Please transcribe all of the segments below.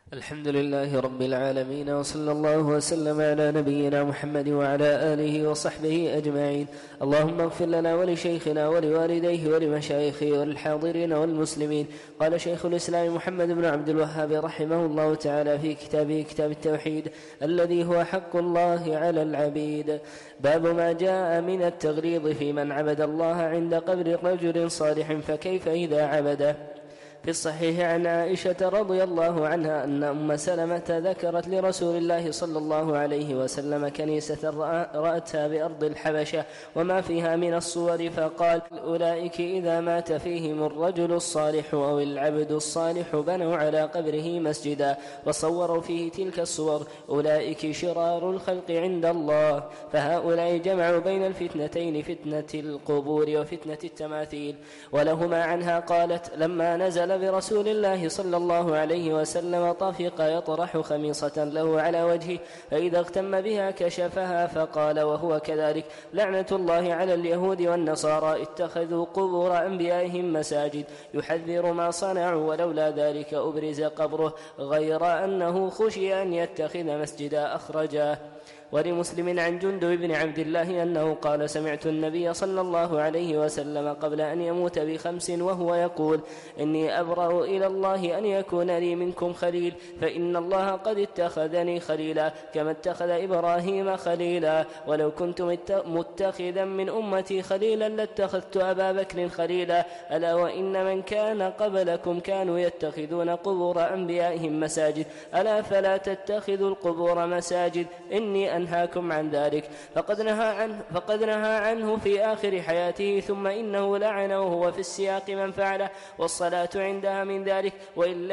الحمد لله رب العالمين، وصلى الله وسلم على نبينا محمد وعلى آله وصحبه أجمعين. اللهم اغفر لنا ولشيخنا ولوالديه ولمشايخه وللحاضرين والمسلمين. قال شيخ الإسلام محمد بن عبد الوهاب رحمه الله تعالى في كتابه كتاب التوحيد الذي هو حق الله على العبيد: باب ما جاء من التغليظ في من عبد الله عند قبر رجل صالح، فكيف إذا عبده؟ في الصحيح عن عائشة رضي الله عنها أن أم سلمة ذكرت لرسول الله صلى الله عليه وسلم كنيسة رأتها بأرض الحبشة وما فيها من الصور، فقال: أولئك إذا مات فيهم الرجل الصالح أو العبد الصالح بنوا على قبره مسجدا وصوروا فيه تلك الصور، أولئك شرار الخلق عند الله. فهؤلاء جمعوا بين الفتنتين، فتنة القبور وفتنة التماثيل. ولهما عنها قالت: لما نزل برسول الله صلى الله عليه وسلم طفق يطرح خميصة له على وجهه، فإذا اغتم بها كشفها، فقال وهو كذلك: لعنة الله على اليهود والنصارى، اتخذوا قبور أنبيائهم مساجد، يحذر ما صنعوا، ولولا ذلك أبرز قبره، غير أنه خشي أن يتخذ مسجدا. أخرجاه. ولمسلم عن جندب بن عبد الله أنه قال: سمعت النبي صلى الله عليه وسلم قبل أن يموت ب5 وهو يقول: إني أبرأ إلى الله أن يكون لي منكم خليل، فإن الله قد اتخذني خليلا كما اتخذ إبراهيم خليلا، ولو كنت متخذا من أمتي خليلا لاتخذت أبا بكر خليلا، ألا وإن من كان قبلكم كانوا يتخذون قبور أنبيائهم مساجد، ألا فلا تتخذوا القبور مساجد، إني أنهاكم عن ذلك. فقد نهى عنه في آخر حياته، ثم إنه لعنه وهو في السياق من فعله، والصلاة عندها من ذلك، وإن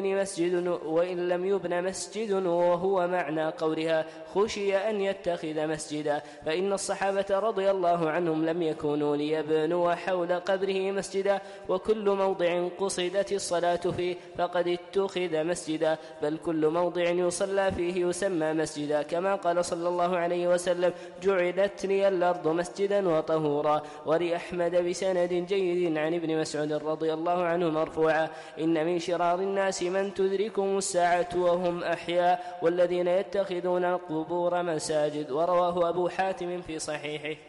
لم يبن مسجد، وهو معنى قولها خشي أن يتخذ مسجدا. فإن الصحابة رضي الله عنهم لم يكونوا ليبنوا حول قبره مسجدا، وكل موضع قصدت الصلاة فيه فقد اتخذ مسجدا، بل كل موضع يصلى فيه يسمى مسجدا، كما قال صلى الله عليه وسلم: جعلت لي الأرض مسجدا وطهورا. ولأحمد بسند جيد عن ابن مسعود رضي الله عنه مرفوعا: إن من شرار الناس من تدركهم الساعة وهم أحياء، والذين يتخذون القبور مساجد. ورواه أبو حاتم في صحيحه.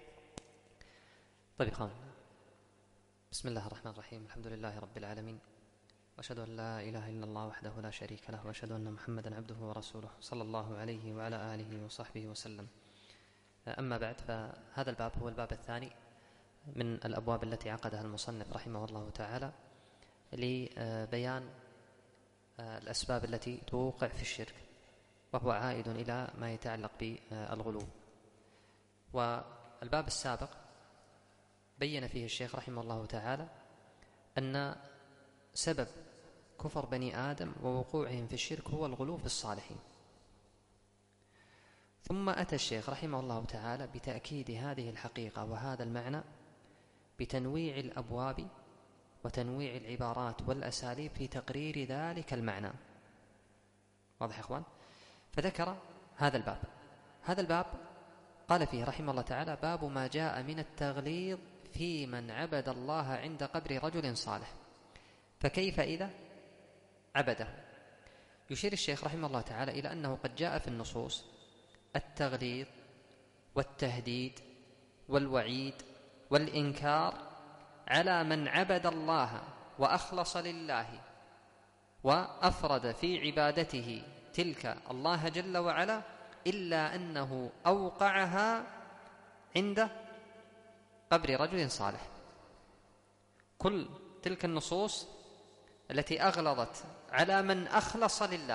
طيب خان. بسم الله الرحمن الرحيم. الحمد لله رب العالمين، وأشهد أن لا إله إلا الله وحده لا شريك له، وأشهد أن محمدا عبده ورسوله صلى الله عليه وعلى آله وصحبه وسلم. أما بعد، فهذا الباب هو الباب الثاني من الأبواب التي عقدها المصنف رحمه الله تعالى لبيان الأسباب التي توقع في الشرك، وهو عائد إلى ما يتعلق بالغلو. والباب السابق بين فيه الشيخ رحمه الله تعالى أن سبب كفر بني آدم ووقوعهم في الشرك هو الغلو في الصالحين. ثم أتى الشيخ رحمه الله تعالى بتأكيد هذه الحقيقة وهذا المعنى بتنويع الأبواب وتنويع العبارات والأساليب في تقرير ذلك المعنى. واضح يا أخوان؟ فذكر هذا الباب قال فيه رحمه الله تعالى: باب ما جاء من التغليظ في من عبد الله عند قبر رجل صالح، فكيف إذا عبده؟ يشير الشيخ رحمه الله تعالى إلى أنه قد جاء في النصوص التغليظ والتهديد والوعيد والإنكار على من عبد الله وأخلص لله وأفرد في عبادته تلك الله جل وعلا، إلا أنه أوقعها عند قبر رجل صالح. كل تلك النصوص التي أغلظت على من أخلص لله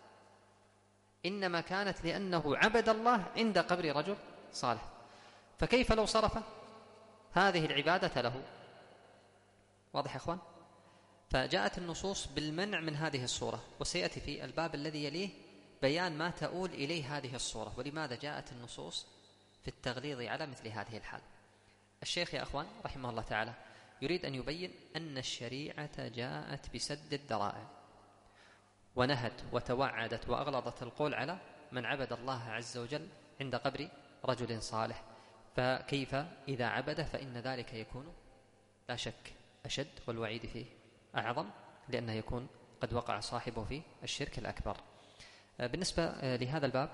إنما كانت لأنه عبد الله عند قبر رجل صالح، فكيف لو صرف هذه العبادة له؟ واضح يا أخوان؟ فجاءت النصوص بالمنع من هذه الصورة، وسيأتي في الباب الذي يليه بيان ما تؤول إليه هذه الصورة، ولماذا جاءت النصوص في التغليظ على مثل هذه الحال. الشيخ يا أخوان رحمه الله تعالى يريد أن يبين أن الشريعة جاءت بسد الذرائع، ونهت وتوعدت وأغلظت القول على من عبد الله عز وجل عند قبر رجل صالح، فكيف إذا عبده؟ فإن ذلك يكون لا شك أشد، والوعيد فيه أعظم، لأنه يكون قد وقع صاحبه في الشرك الأكبر. بالنسبة لهذا الباب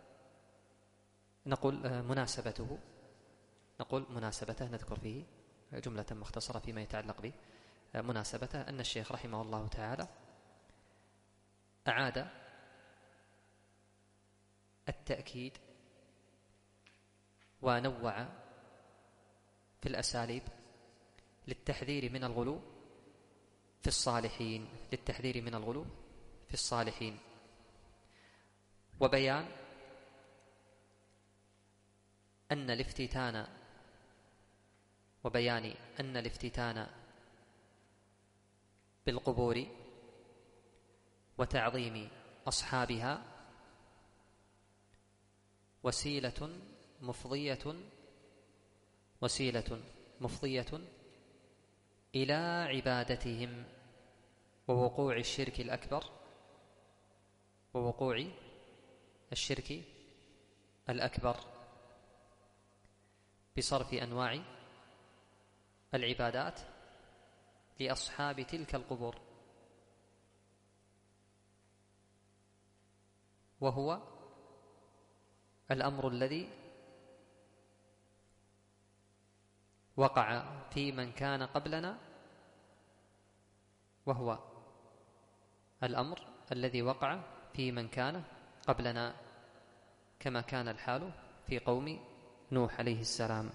نقول مناسبته نذكر فيه جملة مختصرة فيما يتعلق به. مناسبته أن الشيخ رحمه الله تعالى أعاد التأكيد ونوع في الأساليب للتحذير من الغلو في الصالحين، وبيان أن الافتتان بالقبور وتعظيم أصحابها وسيلة مفضية إلى عبادتهم ووقوع الشرك الأكبر بصرف أنواع العبادات لأصحاب تلك القبور، وهو الأمر الذي وقع في من كان قبلنا، كما كان الحال في قوم نوح عليه السلام.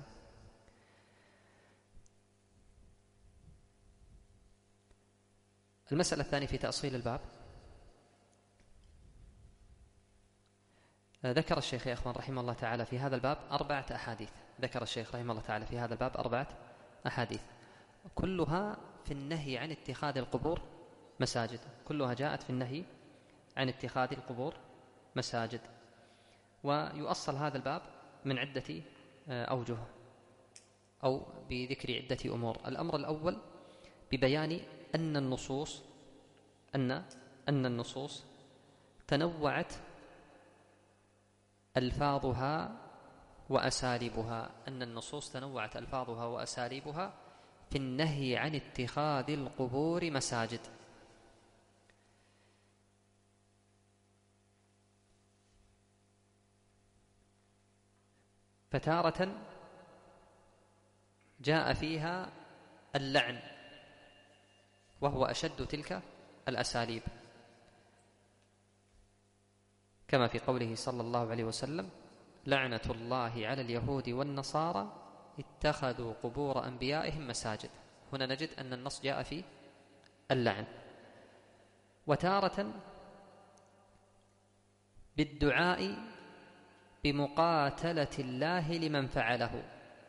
المسألة الثانية في تأصيل الباب، ذكر الشيخ يا أخوان رحمه الله تعالى في هذا الباب 4 أحاديث. كلها في النهي عن اتخاذ القبور مساجد، كلها جاءت في النهي عن اتخاذ القبور مساجد. ويؤصل هذا الباب من عدة أوجه أو بذكر عدة أمور. الأمر الأول ببيان أن النصوص تنوعت ألفاظها وأساليبها في النهي عن اتخاذ القبور مساجد. فتارة جاء فيها اللعن وهو أشد تلك الأساليب، كما في قوله صلى الله عليه وسلم: لعنة الله على اليهود والنصارى اتخذوا قبور أنبيائهم مساجد. هنا نجد أن النص جاء في اللعن. وتارة بالدعاء بمقاتلة الله لمن فعله،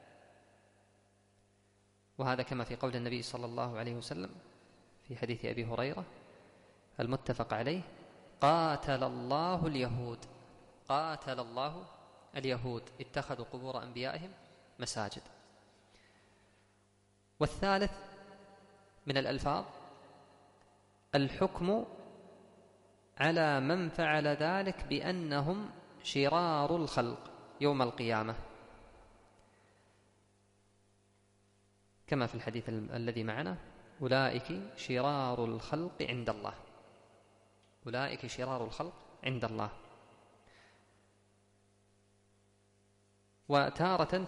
وهذا كما في قول النبي صلى الله عليه وسلم في حديث أبي هريرة المتفق عليه: قاتل الله اليهود اتخذوا قبور أنبيائهم مساجد. والثالث من الألفاظ الحكم على من فعل ذلك بأنهم شرار الخلق يوم القيامة، كما في الحديث الذي معنا: أولئك شرار الخلق عند الله. وتارة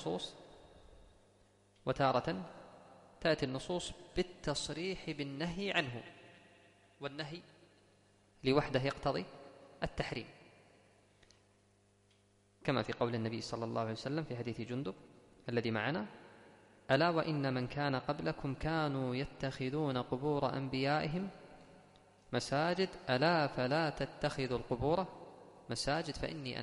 تأتي النصوص بالتصريح بالنهي عنه، والنهي لوحده يقتضي التحريم، كما في قول النبي صلى الله عليه وسلم في حديث جندب الذي معنا: ألا وإن من كان قبلكم كانوا يتخذون قبور أنبيائهم مساجد ألا فلا تتخذوا القبور مساجد فإني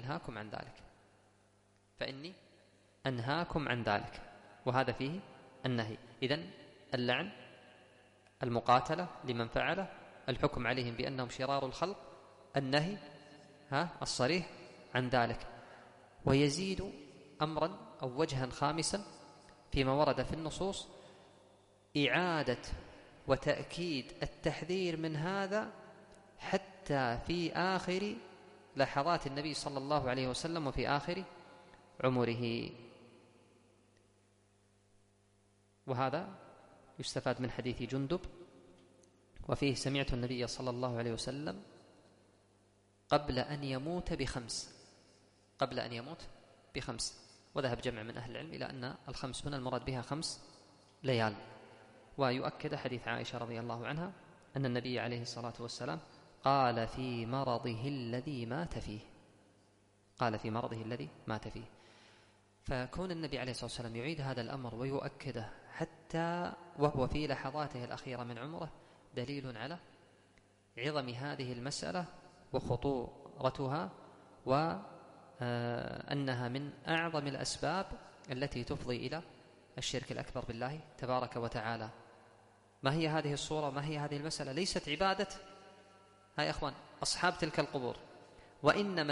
أنهاكم عن ذلك. وهذا فيه النهي. إذن اللعن، المقاتلة لمن فعله، الحكم عليهم بأنهم شرار الخلق، النهي الصريح عن ذلك. ويزيد أمرا أو وجها خامسا فيما ورد في النصوص إعادة وتأكيد التحذير من هذا حتى في آخر لحظات النبي صلى الله عليه وسلم وفي آخر عمره. وهذا يستفاد من حديث جندب وفيه سمعت النبي صلى الله عليه وسلم قبل أن يموت ب5، وذهب جمع من أهل العلم إلى أن ال5 هنا المراد بها 5 ليال. ويؤكد حديث عائشة رضي الله عنها أن النبي عليه الصلاة والسلام قال في مرضه الذي مات فيه. فكون النبي عليه الصلاة والسلام يعيد هذا الأمر ويؤكده حتى وهو في لحظاته الأخيرة من عمره دليل على عظم هذه المسألة وخطورتها، وأنها من أعظم الأسباب التي تفضي إلى الشرك الأكبر بالله تبارك وتعالى. ما هي هذه الصورة؟ ما هي هذه المسألة؟ ليست عبادة هاي أخوان أصحاب تلك القبور، وإنما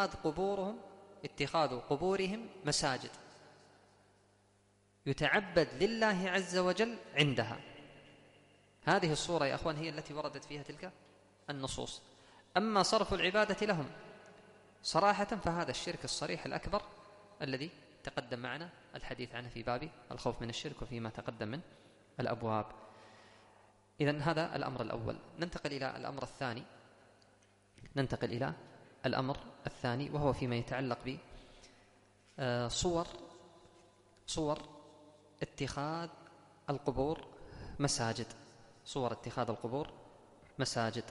اتخاذ قبورهم مساجد يتعبد لله عز وجل عندها. هذه الصورة يا أخوان هي التي وردت فيها تلك النصوص. أما صرف العبادة لهم صراحة فهذا الشرك الصريح الأكبر الذي تقدم معنا الحديث عنه في باب الخوف من الشرك وفيما تقدم من الأبواب. إذن هذا الأمر الأول. ننتقل إلى الأمر الثاني وهو فيما يتعلق بصور اتخاذ القبور مساجد.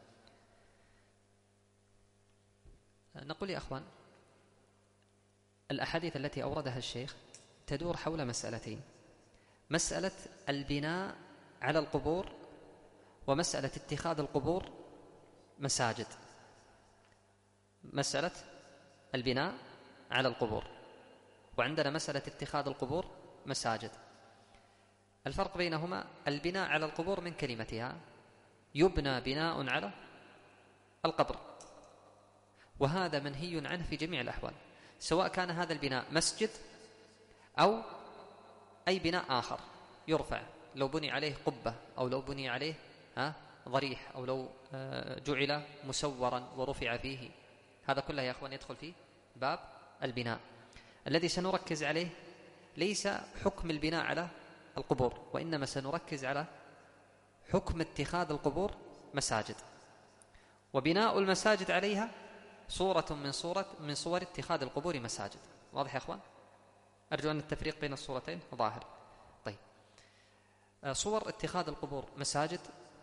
نقول يا أخوان الأحاديث التي أوردها الشيخ تدور حول مسألتين: مسألة البناء على القبور، ومسألة اتخاذ القبور مساجد. مسألة البناء على القبور، وعندنا مسألة اتخاذ القبور مساجد. الفرق بينهما: البناء على القبور من كلمتها يبنى بناء على القبر، وهذا منهي عنه في جميع الأحوال، سواء كان هذا البناء مسجد أو أي بناء آخر يرفع، لو بني عليه قبة أو لو بني عليه ضريح أو لو جعل مسورا ورفع فيه، هذا كله يا أخوان يدخل في باب البناء. الذي سنركز عليه ليس حكم البناء على القبور، وإنما سنركز على حكم اتخاذ القبور مساجد، وبناء المساجد عليها صورة من صور اتخاذ القبور مساجد. واضح يا أخوان؟ أرجو أن التفريق بين الصورتين ظاهر. طيب، صور اتخاذ القبور مساجد.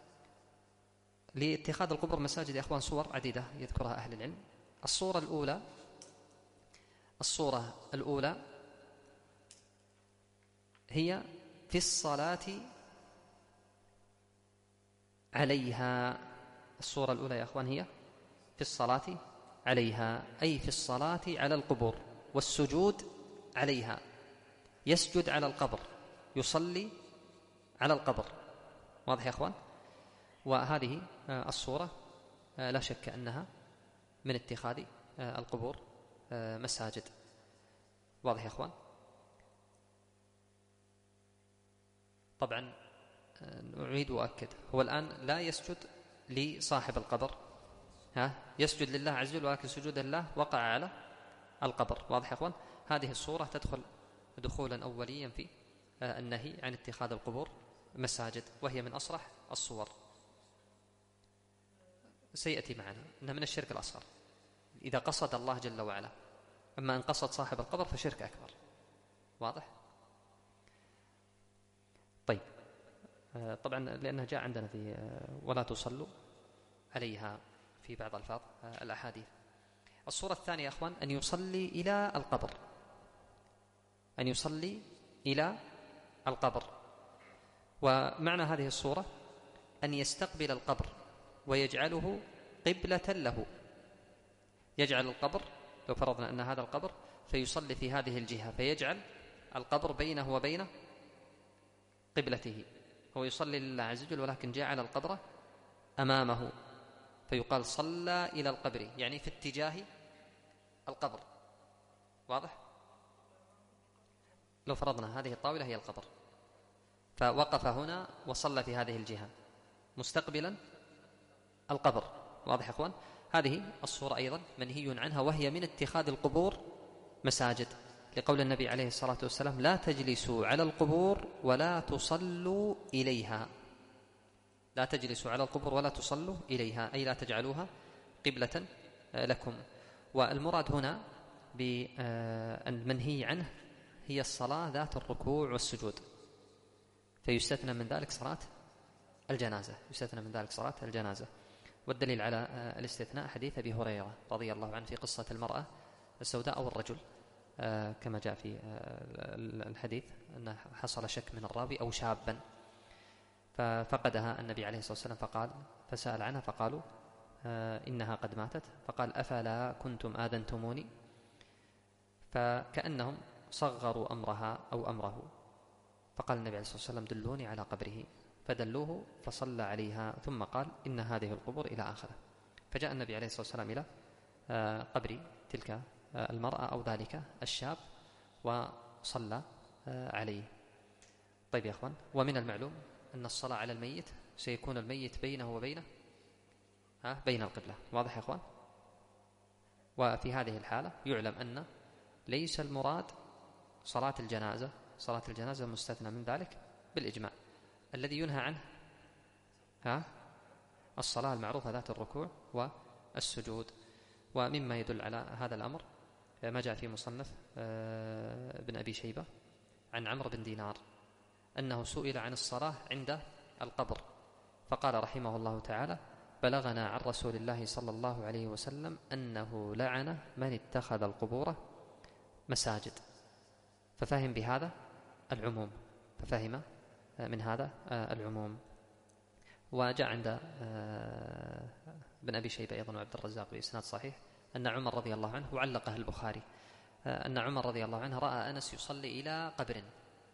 لاتخاذ القبور مساجد يا أخوان صور عديدة يذكرها أهل العلم. الصورة الأولى هي في الصلاة عليها. الصورة الأولى يا أخوان هي في الصلاة عليها، أي في الصلاة على القبور والسجود عليها. يسجد على القبر، يصلي على القبر. واضح يا أخوان؟ وهذه الصورة لا شك أنها من اتخاذ القبور مساجد. واضح يا أخوان؟ طبعا أعيد وأكد، هو الآن لا يسجد لصاحب القبر، يسجد لله عز وجل، ولكن سجود الله وقع على القبر. واضح يا أخوان؟ هذه الصورة تدخل دخولا أوليا في النهي عن اتخاذ القبور مساجد، وهي من أصرح الصور. سيأتي معنا أنها من الشرك الأصغر إذا قصد الله جل وعلا، أما أن قصد صاحب القبر فشرك أكبر. واضح؟ طيب، طبعا لأنها جاء عندنا في ولا تصلوا عليها في بعض ألفاظ الأحاديث. الصورة الثانية يا أخوان أن يصلي إلى القبر، أن يصلي إلى القبر. ومعنى هذه الصورة أن يستقبل القبر ويجعله قبلة له. يجعل القبر، لو فرضنا أن هذا القبر، فيصلي في هذه الجهة، فيجعل القبر بينه وبين قبلته. هو يصلي لله عز وجل ولكن جعل القبر أمامه، فيقال صلى إلى القبر، يعني في اتجاه القبر. واضح؟ لو فرضنا هذه الطاولة هي القبر، فوقف هنا وصلى في هذه الجهة مستقبلا القبر. واضح يا أخوان؟ هذه الصورة أيضا منهي عنها، وهي من اتخاذ القبور مساجد، لقول النبي عليه الصلاة والسلام: لا تجلسوا على القبور ولا تصلوا إليها. لا تجلسوا على القبور ولا تصلوا إليها، أي لا تجعلوها قبلة لكم. والمراد هنا بالمنهي عنه هي الصلاة ذات الركوع والسجود، فيستثنى من ذلك صلاة الجنازة، يستثنى من ذلك صلاة الجنازة. والدليل على الاستثناء حديث أبي هريرة رضي الله عنه في قصة المرأة السوداء أو الرجل، كما جاء في الحديث أن حصل شك من الراوي أو شابا ففقدها النبي عليه الصلاة والسلام فسأل عنها فقالوا إنها قد ماتت، فقال أفلا كنتم آذنتموني، فكأنهم صغروا أمرها أو أمره، فقال النبي عليه الصلاة والسلام دلوني على قبره، فدلوه فصلى عليها ثم قال إن هذه القبور إلى آخره. فجاء النبي عليه الصلاة والسلام إلى قبر تلك المرأة أو ذلك الشاب وصلى عليه. طيب يا أخوان، ومن المعلوم أن الصلاة على الميت سيكون الميت بينه وبينه بين القبلة، واضح يا أخوان؟ وفي هذه الحالة يعلم أن ليس المراد صلاة الجنازة، صلاة الجنازة مستثنى من ذلك بالإجماع. الذي ينهى عنه الصلاة المعروفة ذات الركوع والسجود. ومما يدل على هذا الأمر ما جاء في مصنف ابن أبي شيبة عن عمرو بن دينار أنه سئل عن الصلاة عند القبر فقال رحمه الله تعالى بلغنا عن رسول الله صلى الله عليه وسلم أنه لعن من اتخذ القبور مساجد، ففهم بهذا العموم، ففهم من هذا العموم. وجاء عند ابن أبي شيبة أيضا وعبد الرزاق بإسناد صحيح أن عمر رضي الله عنه، وعلقه البخاري، أن عمر رضي الله عنه رأى أنس يصلي إلى قبر،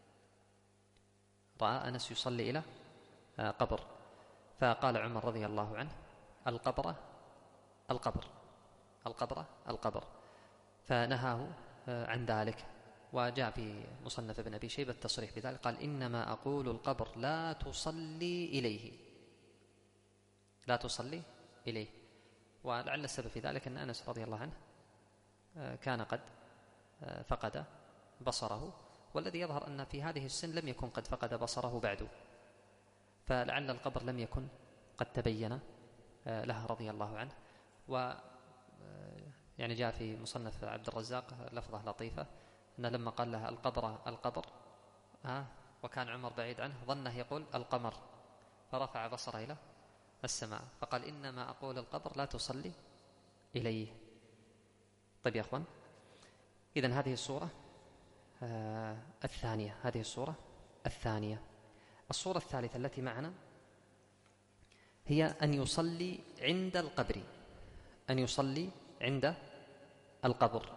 رأى أنس يصلي إلى قبر، فقال عمر رضي الله عنه القبر القبر القبر القبر، فنهاه عن ذلك. وجاء في مصنف ابن أبي شيبة التصريح بذلك، قال إنما أقول القبر لا تصلي إليه، لا تصلي إليه. ولعل السبب في ذلك أن أنس رضي الله عنه كان قد فقد بصره، والذي يظهر أن في هذه السن لم يكن قد فقد بصره بعد، فلعل القبر لم يكن قد تبين له رضي الله عنه. و يعني جاء في مصنف عبد الرزاق لفظة لطيفة أن لما قال لها القبر القبر وكان عمر بعيد عنه ظنه يقول القمر، فرفع بصره إلى السماء فقال إنما أقول القبر لا تصلي إليه. طيب يا أخوان، إذن هذه الصورة الثانية، هذه الصورة الثانية. الصورة الثالثة التي معنا هي أن يصلي عند القبر، أن يصلي عند القبر.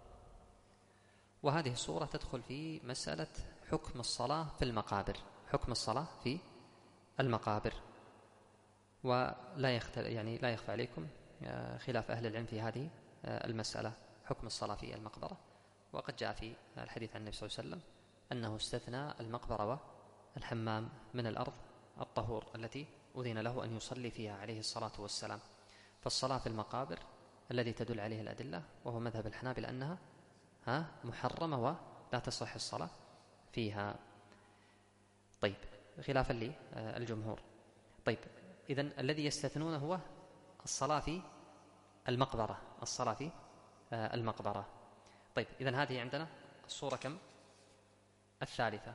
وهذه الصورة تدخل في مسألة حكم الصلاة في المقابر، حكم الصلاة في المقابر. ولا يعني لا يخفى عليكم خلاف أهل العلم في هذه المسألة، حكم الصلاة في المقبرة. وقد جاء في الحديث عن النبي صلى الله عليه وسلم أنه استثنى المقبرة والحمام من الأرض الطهور التي أذن له أن يصلي فيها عليه الصلاة والسلام. فالصلاة في المقابر الذي تدل عليه الأدلة وهو مذهب الحنابلة أنها محرمة ولا تصح الصلاة فيها. طيب، خلافا للجمهور. طيب، إذن الذي يستثنون هو الصلاة في المقبرة، الصلاة في المقبرة. طيب، إذن هذه عندنا الصورة كم؟ الثالثة.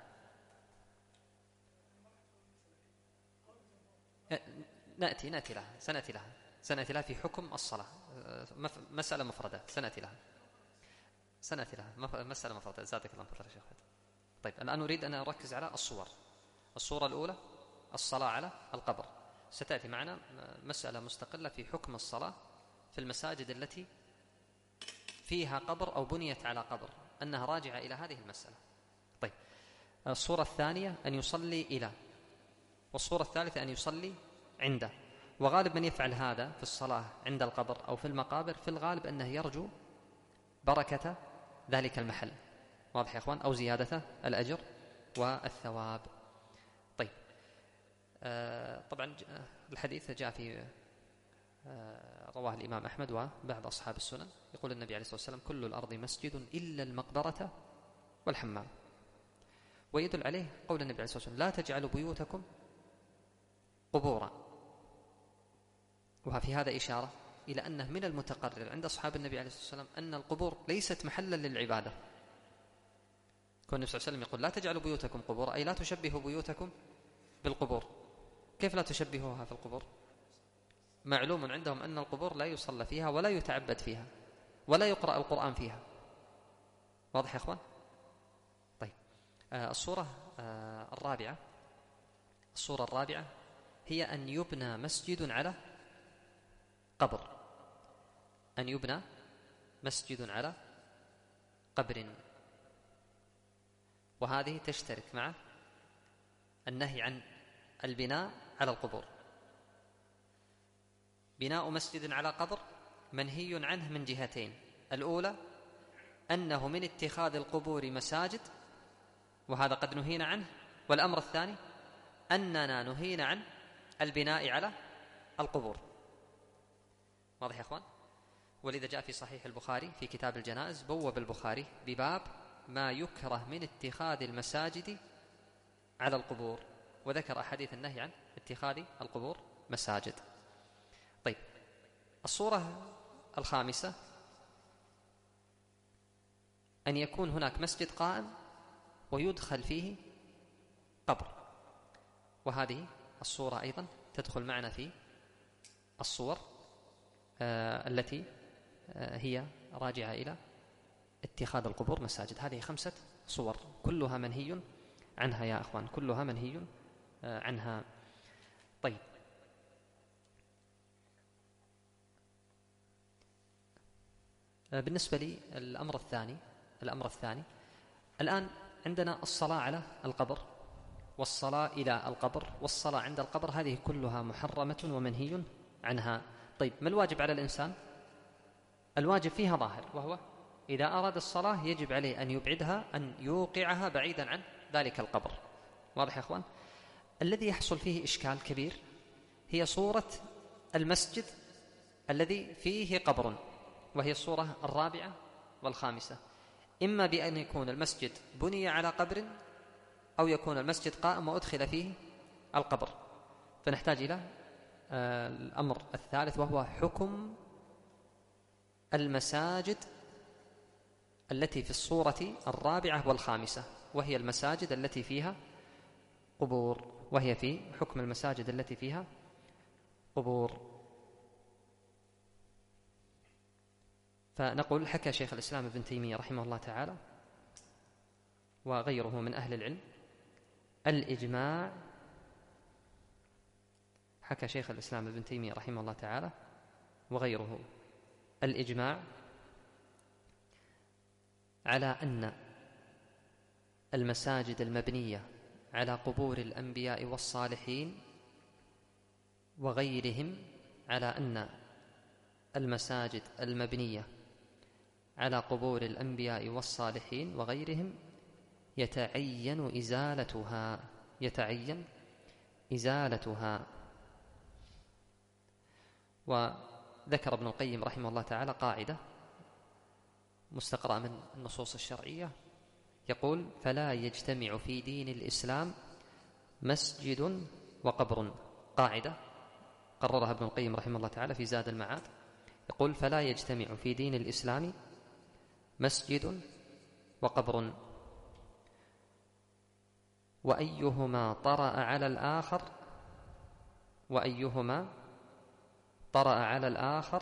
سنأتي لها في حكم الصلاة، مسألة مفردة سنأتي لها مسألة مفردة. زادك الله خير يا شيخ. طيب، الآن أريد أن أركز على الصورة الأولى الصلاة على القبر. ستأتي معنا مسألة مستقلة في حكم الصلاة في المساجد التي فيها قبر أو بنيت على قبر، أنها راجعة إلى هذه المسألة. طيب، الصورة الثانية أن يصلي إلى، والصورة الثالثة أن يصلي عنده. وغالب من يفعل هذا في الصلاة عند القبر أو في المقابر في الغالب أنه يرجو بركة ذلك المحل، واضح يا أخوان، أو زيادة الأجر والثواب. طيب، طبعا الحديث جاء في رواه الإمام أحمد وبعض أصحاب السنن، يقول النبي عليه الصلاة والسلام كل الأرض مسجد إلا المقبرة والحمام. ويدل عليه قول النبي عليه الصلاة والسلام لا تجعلوا بيوتكم قبورا. وفي هذا إشارة إلى أنه من المتقرر عند أصحاب النبي عليه الصلاة والسلام أن القبور ليست محلا للعبادة. كون النبي صلى الله عليه وسلم يقول لا تجعلوا بيوتكم قبورا، أي لا تشبهوا بيوتكم بالقبور. كيف لا تشبهوها في القبور؟ معلوم عندهم أن القبور لا يصلى فيها ولا يتعبد فيها ولا يقرأ القرآن فيها. واضح يا أخوان؟ طيب، الصورة الرابعة هي أن يبنى مسجد على قبر. أن يبنى مسجد على قبر، وهذه تشترك مع النهي عن البناء على القبور. بناء مسجد على قبر منهي عنه من جهتين: الأولى أنه من اتخاذ القبور مساجد، وهذا قد نهينا عنه. والأمر الثاني أننا نهينا عن البناء على القبور. واضح يا أخوان؟ ولذا جاء في صحيح البخاري في كتاب الجنائز، بوب البخاري بباب ما يكره من اتخاذ المساجد على القبور، وذكر أحاديث النهي عن اتخاذ القبور مساجد. طيب، الصورة الخامسة أن يكون هناك مسجد قائم ويدخل فيه قبر، وهذه الصورة أيضا تدخل معنا في الصور التي هي راجعة إلى اتخاذ القبور مساجد. هذه 5 صور كلها منهي عنها يا أخوان، كلها منهي عنها. طيب، بالنسبة لي الأمر الثاني الآن عندنا الصلاة على القبر والصلاة إلى القبر والصلاة عند القبر، هذه كلها محرمة ومنهي عنها. طيب، ما الواجب على الإنسان؟ الواجب فيها ظاهر، وهو إذا أراد الصلاة يجب عليه أن يبعدها، أن يوقعها بعيدا عن ذلك القبر. واضح يا أخوان؟ الذي يحصل فيه إشكال كبير هي صورة المسجد الذي فيه قبر، وهي الصورة الرابعة والخامسة: إما بأن يكون المسجد بني على قبر، أو يكون المسجد قائم وأدخل فيه القبر. فنحتاج إلى الأمر الثالث، وهو حكم المساجد التي في الصورة الرابعة والخامسة، وهي المساجد التي فيها قبور، وهي في حكم المساجد التي فيها قبور. فنقول: حكى شيخ الإسلام ابن تيمية رحمه الله تعالى وغيره من أهل العلم الإجماع، حكى شيخ الإسلام ابن تيمية رحمه الله تعالى وغيره الإجماع على أن المساجد المبنية على قبور الأنبياء والصالحين وغيرهم، على أن المساجد المبنية على قبور الأنبياء والصالحين وغيرهم يتعين إزالتها. وذكر ابن القيم رحمه الله تعالى قاعدة مستقرأة من النصوص الشرعية، يقول: فلا يجتمع في دين الإسلام مسجد وقبر. قاعدة قررها ابن القيم رحمه الله تعالى في زاد المعاد، يقول: فلا يجتمع في دين الإسلام مسجد وقبر، وأيهما طرأ على الآخر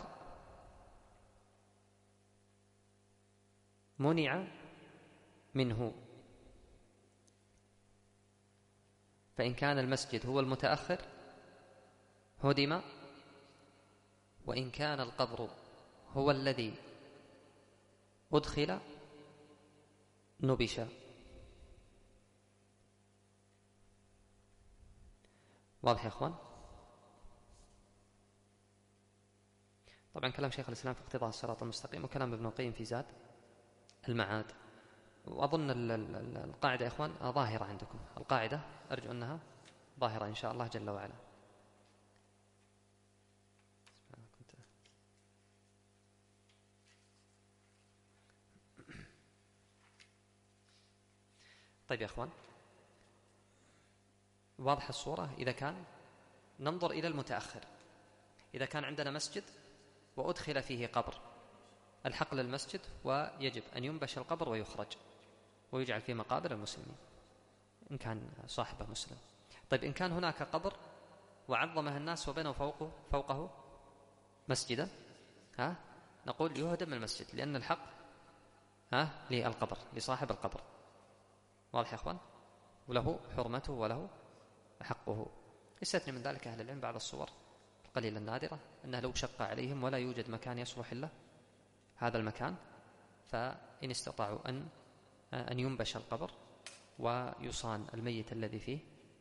منع منه. فإن كان المسجد هو المتأخر هدم، وإن كان القبر هو الذي أدخل نبش. واضح يا أخوان؟ طبعا كلام شيخ الإسلام في اقتضاء الصراط المستقيم، وكلام ابن القيم في زاد المعاد. وأظن القاعدة يا إخوان ظاهرة عندكم، القاعدة أرجو أنها ظاهرة إن شاء الله جل وعلا. طيب يا إخوان، واضح الصورة؟ إذا كان ننظر إلى المتأخر. إذا كان عندنا مسجد وأدخل فيه قبر، الحق للمسجد ويجب أن ينبش القبر ويخرج ويجعل فيه مقابر المسلمين إن كان صاحبه مسلم. طيب إن كان هناك قبر وعظمه الناس وبنوا فوقه مسجدا، نقول يهدم المسجد، لأن الحق للقبر، لصاحب القبر. واضح يا أخوان؟ وله حرمته وله حقه. يستثني من ذلك أهل العلم بعض الصور القليلة النادرة، أنه لو شق عليهم ولا يوجد مكان يصلح إلا هذا المكان، فإن استطاعوا أن ينبش القبر ويصان الميت الذي فيه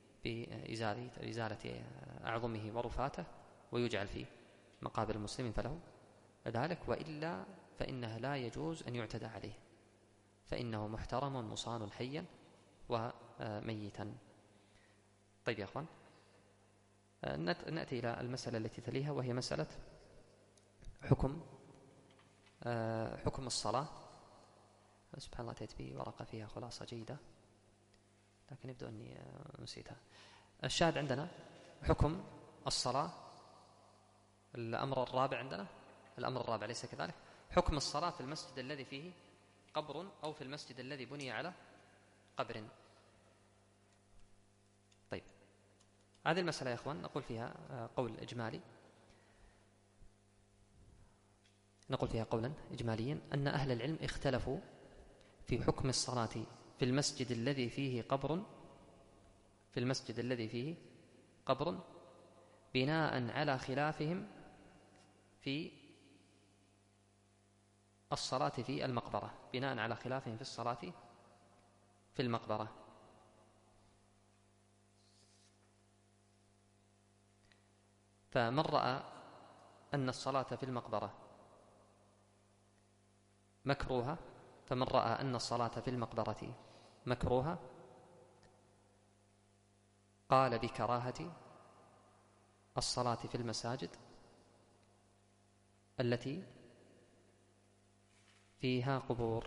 بإزالة أعظمه ورفاته ويجعل فيه مقابر المسلمين فله ذلك، وإلا فإنه لا يجوز أن يعتدى عليه، فإنه محترم مصان حيا وميتا. طيب يا أخوان، نأتي إلى المسألة التي تليها، وهي مسألة حكم الصلاة. سبحان الله، أتيت بي ورقة فيها خلاصة جيدة لكن يبدو أني نسيتها. الشاهد عندنا حكم الصلاة. الأمر الرابع عندنا، الأمر الرابع ليس كذلك، حكم الصلاة في المسجد الذي فيه قبر أو في المسجد الذي بني على قبر. طيب، هذه المسألة يا أخوان نقول فيها قول إجمالي، نقول فيها قولا إجماليا أن أهل العلم اختلفوا في حكم الصلاة في المسجد الذي فيه قبر، في المسجد الذي فيه قبر بناء على خلافهم في الصلاة في المقبرة، بناء على خلافهم في الصلاة في المقبرة. فمن رأى أن الصلاة في المقبرة مكروهة، فمن رأى أن الصلاة في المقبرة مكروهة قال بكراهة الصلاة في المساجد التي فيها قبور.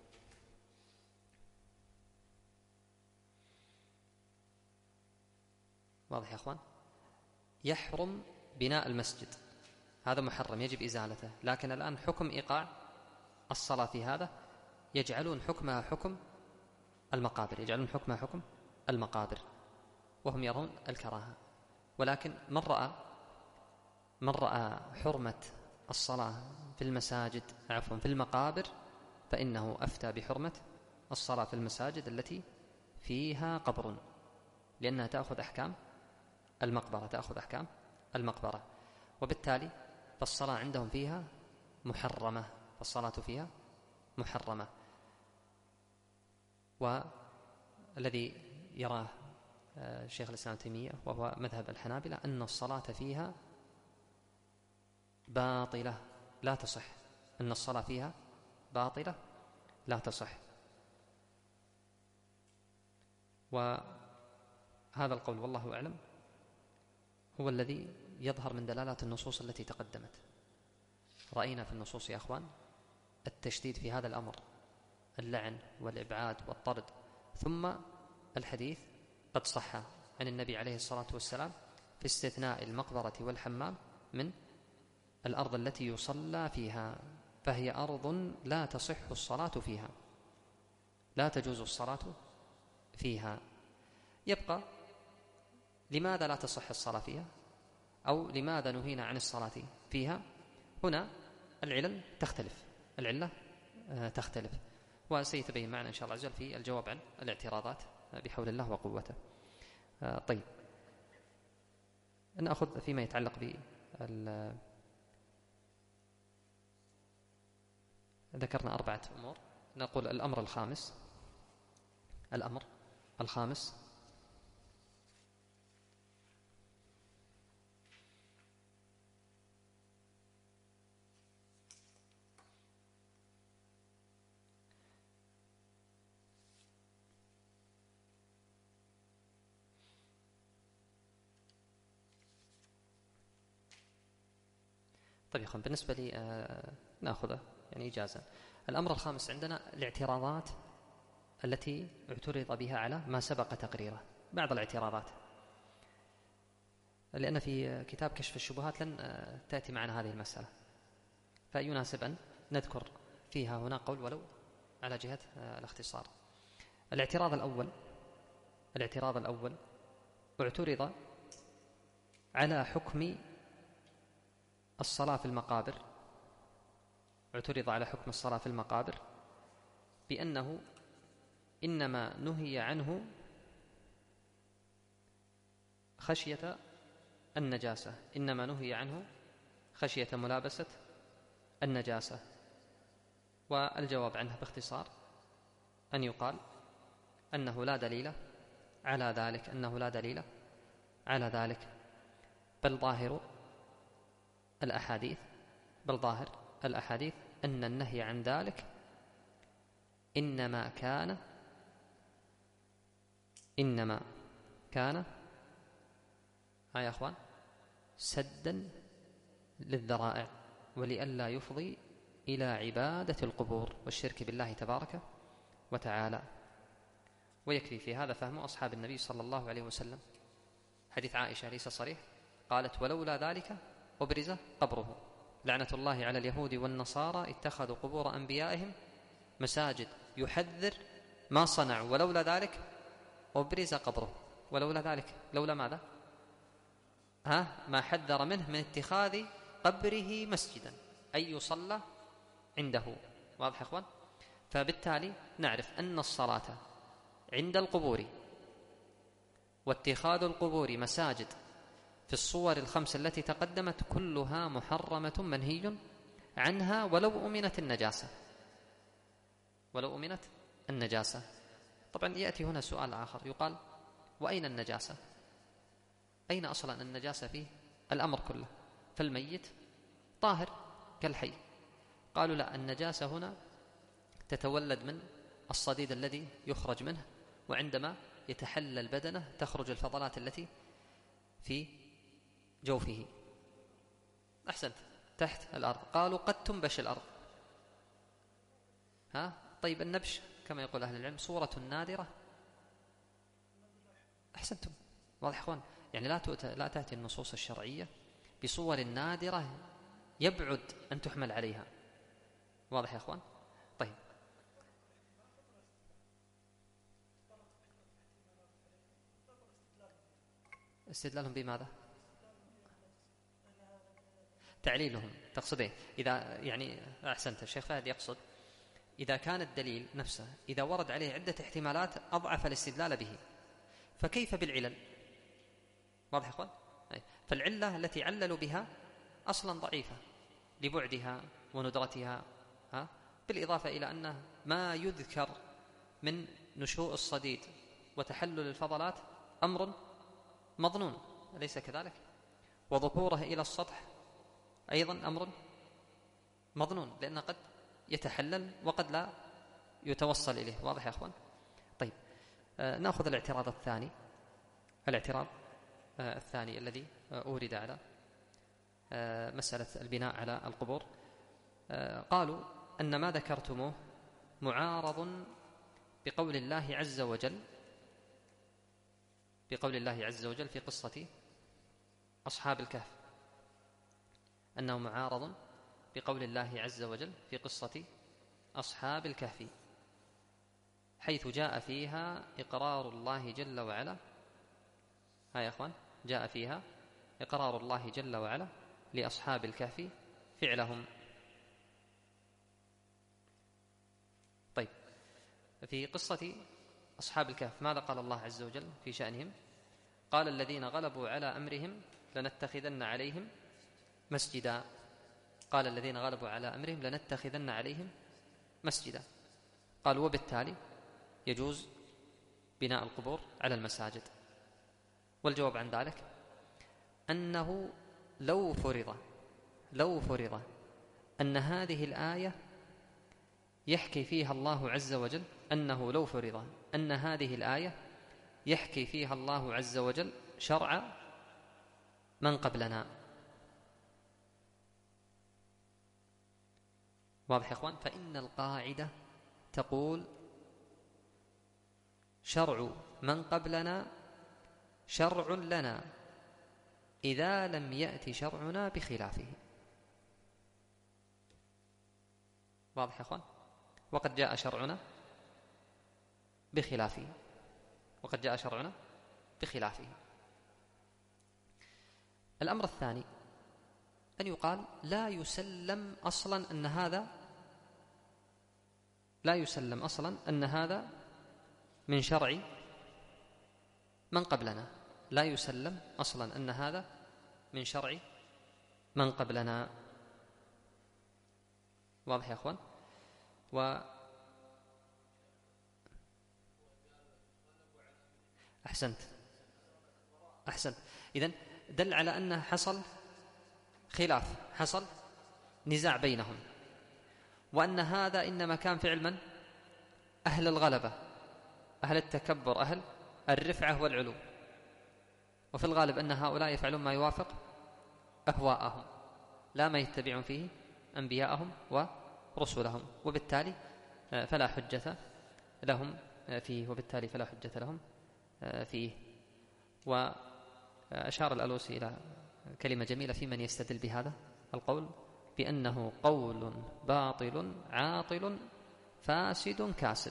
واضح يا أخوان؟ يحرم بناء المسجد، هذا محرم يجب إزالته، لكن الآن حكم إيقاع الصلاة في هذا يجعلون حكمها حكم المقابر، يجعلون حكمها حكم المقابر، وهم يرون الكراهة. ولكن من رأى حرمة الصلاة في المساجد في المقابر فإنه أفتى بحرمة الصلاة في المساجد التي فيها قبر، لأنها تأخذ أحكام المقبرة، وبالتالي فالصلاة عندهم فيها محرمة، فالصلاة فيها محرمة. والذي يراه شيخ الإسلام ابن تيمية وهو مذهب الحنابلة أن الصلاة فيها باطلة لا تصح، أن الصلاة فيها باطلة لا تصح. وهذا القول والله أعلم هو الذي يظهر من دلالات النصوص التي تقدمت. رأينا في النصوص يا أخوان التشديد في هذا الأمر، اللعن والإبعاد والطرد، ثم الحديث قد صح عن النبي عليه الصلاة والسلام في استثناء المقبرة والحمام من الأرض التي يصلى فيها، فهي أرض لا تصح الصلاة فيها، لا تجوز الصلاة فيها. يبقى لماذا لا تصح الصلاة فيها، أو لماذا نهينا عن الصلاة فيها؟ هنا العلل تختلف، وسيتبين معنا إن شاء الله عز وجل في الجواب عن الاعتراضات بحول الله وقوته. طيب، نأخذ فيما يتعلق ذكرنا 4 أمور. نقول الأمر الخامس طيب يا أخوان، بالنسبة لي نأخذه يعني إجازة. الأمر الخامس عندنا الاعتراضات التي اعترض بها على ما سبق تقريره. بعض الاعتراضات لأن في كتاب كشف الشبهات لن تأتي معنا هذه المسألة، فيناسب أن نذكر فيها هنا قول ولو على جهة الاختصار. الاعتراض الأول اعترض على حكم الصلاة في المقابر، بأنه إنما نهي عنه خشية النجاسة، إنما نهي عنه خشية ملابسة النجاسة. والجواب عنه باختصار أن يقال أنه لا دليل على ذلك، بل ظاهر الأحاديث أن النهي عن ذلك إنما كان يا أخوان سدا للذرائع، ولئلا يفضي إلى عبادة القبور والشرك بالله تبارك وتعالى. ويكفي في هذا فهم أصحاب النبي صلى الله عليه وسلم. حديث عائشة ليس صريح، قالت ولولا ذلك أبرز قبره، لعنة الله على اليهود والنصارى اتخذوا قبور أنبيائهم مساجد، يحذر ما صنعوا، ولولا ذلك أبرز قبره. ولولا ذلك، لولا ماذا؟ ما حذر منه من اتخاذ قبره مسجدا، أي يصلى عنده. واضح يا أخوان؟ فبالتالي نعرف أن الصلاة عند القبور واتخاذ القبور مساجد في الصور الخمس التي تقدمت كلها محرمة منهي عنها ولو أمنت النجاسة. طبعا يأتي هنا سؤال آخر، يقال وأين النجاسة؟ أين أصلا النجاسة فيه؟ الأمر كله، فالميت طاهر كالحي. قالوا لا، النجاسة هنا تتولد من الصديد الذي يخرج منه، وعندما يتحلل بدنه تخرج الفضلات التي في جوفه. أحسنت، تحت الأرض. قالوا قد تنبش الأرض. طيب النبش كما يقول أهل العلم صورة نادرة. أحسنتم، واضح أخوان؟ يعني لا تأتي النصوص الشرعية بصور نادرة يبعد أن تحمل عليها. واضح يا أخوان؟ طيب، استدلالهم بماذا؟ تعليلهم تقصد إيه؟ إذا يعني أحسنت، الشيخ فهد يقصد إذا كان الدليل نفسه إذا ورد عليه عدة احتمالات أضعف الاستدلال به، فكيف بالعلل؟ واضح يا أخوان؟ فالعلة التي عللوا بها أصلا ضعيفة لبعدها وندرتها، بالإضافة إلى أنه ما يذكر من نشوء الصديد وتحلل الفضلات أمر مظنون، أليس كذلك؟ وظهوره إلى السطح أيضا أمر مظنون، لأنه قد يتحلل وقد لا يتوصل إليه. واضح يا أخوان؟ طيب، نأخذ الاعتراض الثاني الذي أورد على مسألة البناء على القبور. قالوا أن ما ذكرتموه معارض بقول الله عز وجل في قصة أصحاب الكهف، أنه معارض بقول الله عز وجل في قصة أصحاب الكهف، حيث جاء فيها إقرار الله جل وعلا. يا أخوان، جاء فيها إقرار الله جل وعلا لأصحاب الكهف فعلهم. طيب، في قصة أصحاب الكهف ماذا قال الله عز وجل في شأنهم؟ قال الذين غلبوا على أمرهم لنتخذن عليهم مسجدا. قال وبالتالي يجوز بناء القبور على المساجد. والجواب عن ذلك أنه لو فرض أن هذه الآية يحكي فيها الله عز وجل شرع من قبلنا. واضح يا اخوان؟ فإن القاعدة تقول شرع من قبلنا شرع لنا، إذا لم يأتي شرعنا بخلافه. واضح يا أخوان؟ وقد جاء شرعنا بخلافه، وقد جاء شرعنا بخلافه. الأمر الثاني أن يقال لا يسلم أصلا أن هذا من شرع من قبلنا، لا يسلم أصلا أن هذا من شرع من قبلنا. واضح يا أخوان؟ أحسنت. إذن دل على أن حصل خلاف، حصل نزاع بينهم، وأن هذا إنما كان فعل من؟ أهل الغلبة، أهل التكبر، أهل الرفعة والعلو. وفي الغالب أن هؤلاء يفعلون ما يوافق أهواءهم، لا ما يتبعون فيه أنبياءهم ورسلهم، وبالتالي فلا حجة لهم فيه. وأشار الألوسي إلى كلمة جميلة في من يستدل بهذا القول بأنه قول باطل عاطل فاسد كاسد.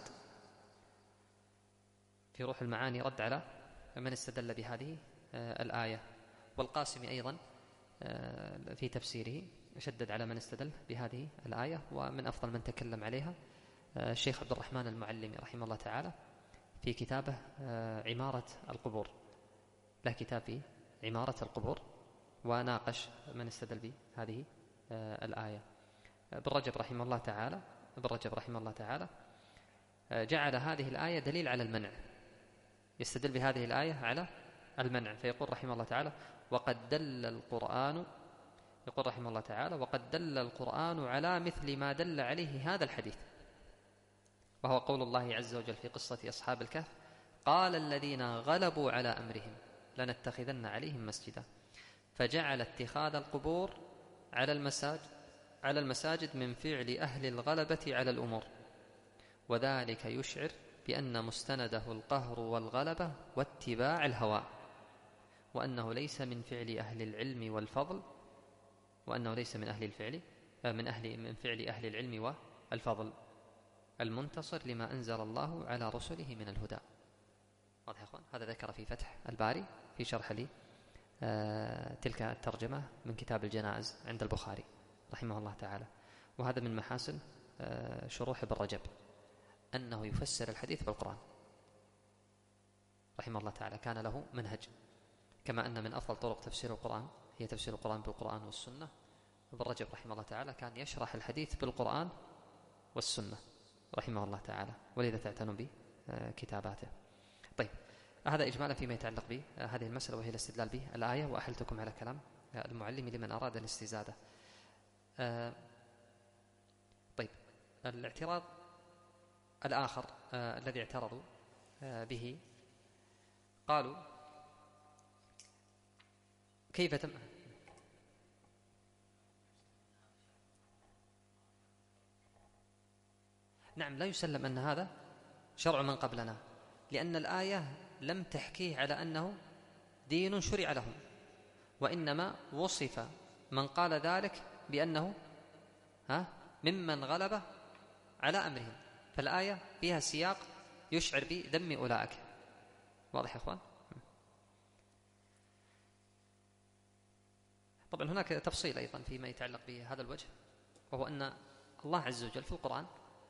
في روح المعاني رد على من استدل بهذه الآية. والقاسمي أيضا في تفسيره شدد على من استدل بهذه الآية، ومن أفضل من تكلم عليها الشيخ عبد الرحمن المعلمي رحمه الله تعالى في كتابه عمارة القبور، له كتاب في عمارة القبور، وناقش من استدل بهذه الآية. ابن رجب رحمه الله تعالى جعل هذه الآية دليل على المنع، يستدل بهذه الآية على المنع، فيقول رحمه الله تعالى وقد دل القرآن على مثل ما دل عليه هذا الحديث، وهو قول الله عز وجل في قصة أصحاب الكهف قال الذين غلبوا على أمرهم لنتخذن عليهم مسجدا، فجعل اتخاذ القبور على المساجد من فعل أهل الغلبة على الأمور، وذلك يشعر بأن مستنده القهر والغلبة واتباع الهوى، وأنه ليس من فعل أهل العلم والفضل، من فعل أهل العلم والفضل المنتصر لما أنزل الله على رسله من الهدى. واضح يا أخوان؟ هذا ذكر في فتح الباري في شرح لي تلك الترجمة من كتاب الجنائز عند البخاري رحمه الله تعالى. وهذا من محاسن شروح ابن رجب أنه يفسر الحديث بالقرآن رحمه الله تعالى، كان له منهج. كما أن من أفضل طرق تفسير القرآن هي تفسير القرآن بالقرآن والسنة، ابن رجب رحمه الله تعالى كان يشرح الحديث بالقرآن والسنة رحمه الله تعالى، ولذا تعتنوا بكتاباته. طيب، هذا إجمالا فيما يتعلق بهذه المسألة وهي الاستدلال بالآية، وأحلتكم على كلام المعلم لمن أراد الاستزادة. طيب، الاعتراض الآخر الذي اعترضوا به قالوا كيف نعم، لا يسلم أن هذا شرع من قبلنا، لأن الآية لم تحكيه على أنه دين شرع لهم، وإنما وصف من قال ذلك بأنه ممن غلب على أمرهم، فالآية فيها سياق يشعر بذم أولئك. واضح يا أخوان؟ طبعا هناك تفصيل أيضا فيما يتعلق بهذا الوجه، وهو أن الله عز وجل في القرآن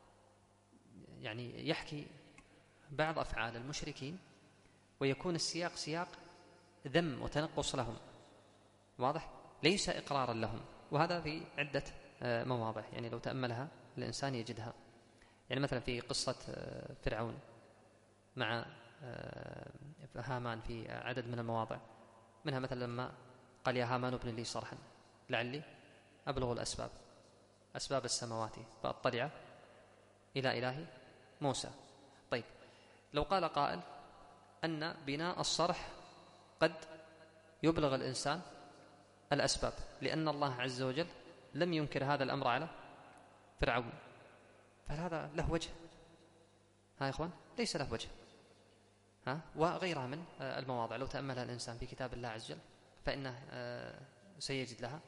يعني يحكي بعض أفعال المشركين ويكون السياق سياق ذم وتنقص لهم، واضح؟ ليس إقرارا لهم، وهذا في عدة مواضع، يعني لو تأملها الإنسان يجدها. يعني مثلا في قصة فرعون مع هامان في عدد من المواضع، منها مثلا لما قال يا هامان ابن لي صرحا لعلي أبلغ أسباب السماوات فأطلع إلى إله موسى. طيب، لو قال قائل أن بناء الصرح قد يبلغ الإنسان الأسباب، لأن الله عز وجل لم ينكر هذا الأمر على فرعون، فهذا له وجه؟ يا إخوان، ليس له وجه. وغيرها من المواضع لو تأملها الإنسان في كتاب الله عز وجل فإنه سيجد لها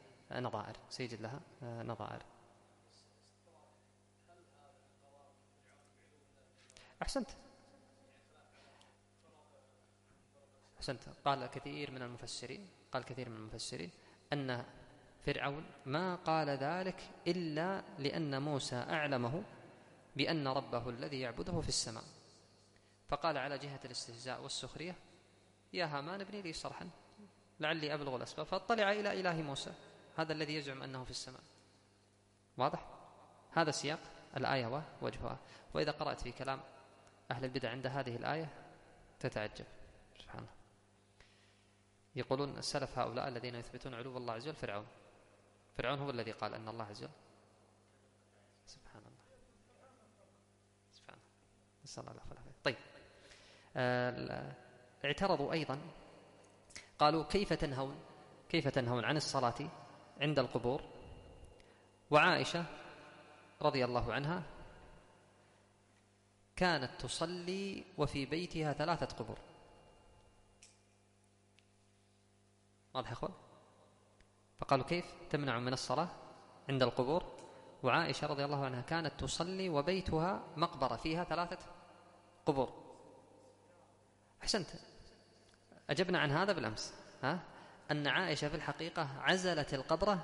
نظائر. أحسنت. قال كثير من المفسرين أن فرعون ما قال ذلك إلا لأن موسى أعلمه بأن ربه الذي يعبده في السماء، فقال على جهة الاستهزاء والسخرية: يا هامان ابني لي صرحا لعلي أبلغ الأسباب فاطلع إلى إله موسى، هذا الذي يزعم أنه في السماء. واضح؟ هذا سياق الآية ووجهها. وإذا قرأت في كلام أهل البدع عند هذه الآية تتعجب، سبحان الله. يقولون السلف هؤلاء الذين يثبتون علو الله عز وجل فرعون هو الذي قال أن الله عز وجل. سبحان الله. نسأل الله العافية. طيب، اعترضوا أيضا، قالوا: كيف تنهون عن الصلاة عند القبور؟ وعائشة رضي الله عنها كانت تصلي وفي بيتها 3 قبور. واضح يا أخوان؟ فقالوا: كيف تمنع من الصلاة عند القبور؟ وعائشة رضي الله عنها كانت تصلي وبيتها مقبرة فيها 3 قبور. أحسنت. أجبنا عن هذا بالأمس، أن عائشة في الحقيقة عزلت القبر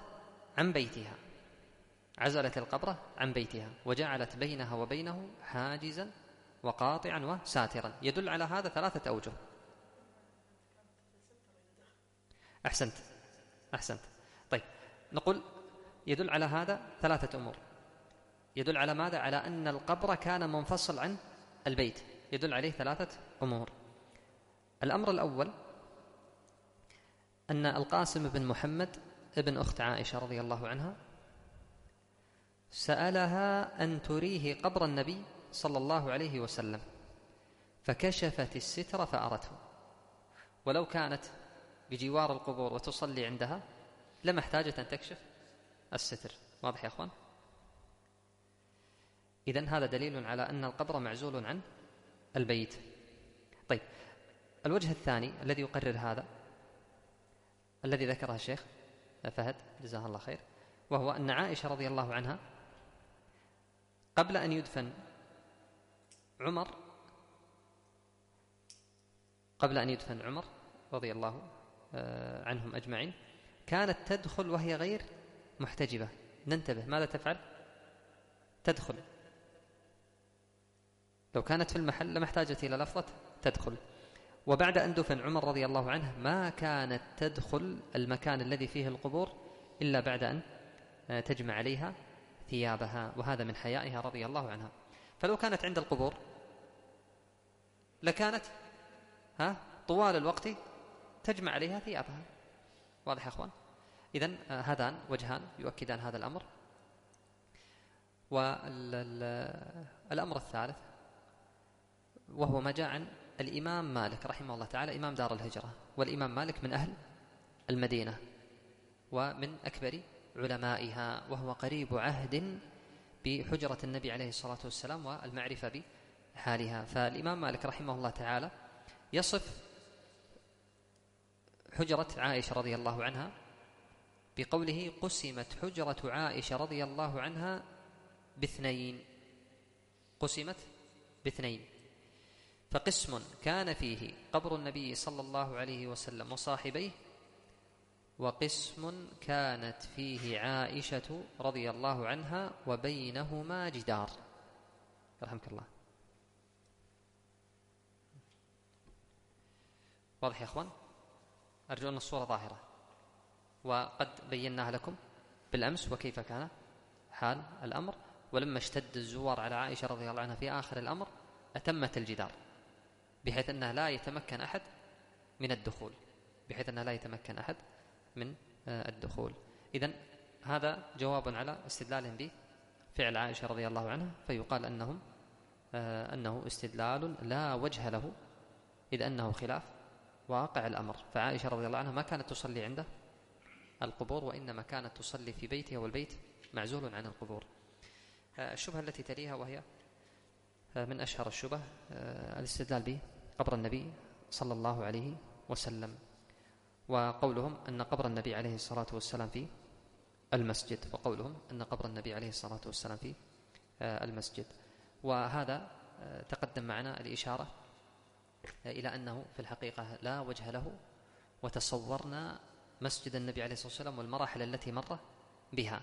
عن بيتها وجعلت بينها وبينه حاجزا وقاطعا وساترا. يدل على هذا 3 أوجه. أحسنت. طيب، نقول يدل على هذا 3 أمور. يدل على ماذا؟ على أن القبر كان منفصل عن البيت. يدل عليه 3 أمور. الأمر الأول أن القاسم بن محمد ابن أخت عائشة رضي الله عنها سألها أن تريه قبر النبي صلى الله عليه وسلم، فكشفت الستر فأرته. ولو كانت بجوار القبور وتصلي عندها لما احتاجت أن تكشف الستر. واضح يا أخوان؟ إذن هذا دليل على أن القبر معزول عن البيت. طيب، الوجه الثاني الذي يقرر هذا الذي ذكره الشيخ فهد جزاه الله خير، وهو أن عائشة رضي الله عنها قبل أن يدفن عمر رضي الله عنهم أجمعين كانت تدخل وهي غير محتجبة. ننتبه، ماذا تفعل؟ تدخل. لو كانت في المحل لما احتاجت إلى لفظة تدخل. وبعد أن دفن عمر رضي الله عنه ما كانت تدخل المكان الذي فيه القبور إلا بعد أن تجمع عليها ثيابها، وهذا من حيائها رضي الله عنها. فلو كانت عند القبور لكانت طوال الوقت تجمع عليها ثيابها. واضح يا أخوان؟ إذن هذان وجهان يؤكدان هذا الأمر. والأمر الثالث وهو ما جاء عن الإمام مالك رحمه الله تعالى، إمام دار الهجرة، والإمام مالك من أهل المدينة ومن أكبر علمائها، وهو قريب عهد بحجرة النبي عليه الصلاة والسلام والمعرفة بحالها. فالإمام مالك رحمه الله تعالى يصف حجرة عائشة رضي الله عنها بقوله: قسمت حجرة عائشة رضي الله عنها قسمت باثنين، فقسم كان فيه قبر النبي صلى الله عليه وسلم وصاحبيه، وقسم كانت فيه عائشة رضي الله عنها وبينهما جدار. رحمك الله. واضح يا أخوان؟ أرجو أن الصورة ظاهرة، وقد بيناها لكم بالأمس وكيف كان حال الأمر. ولما اشتد الزوار على عائشة رضي الله عنها في آخر الأمر أتمت الجدار بحيث أنها لا يتمكن أحد من الدخول. إذن هذا جواب على استدلالهم بفعل عائشة رضي الله عنها، فيقال أنه استدلال لا وجه له، إذ أنه خلاف واقع الأمر. فعائشة رضي الله عنها ما كانت تصلي عنده القبور، وإنما كانت تصلي في بيتها، والبيت معزول عن القبور. الشبهة التي تليها وهي من أشهر الشبه الاستدلال بقبر النبي صلى الله عليه وسلم. وقولهم أن قبر النبي عليه الصلاة والسلام في المسجد، وقولهم أن قبر النبي عليه الصلاة والسلام في المسجد. وهذا تقدم معنا الإشارة إلى أنه في الحقيقة لا وجه له، وتصورنا مسجد النبي عليه الصلاة والسلام والمراحل التي مر بها.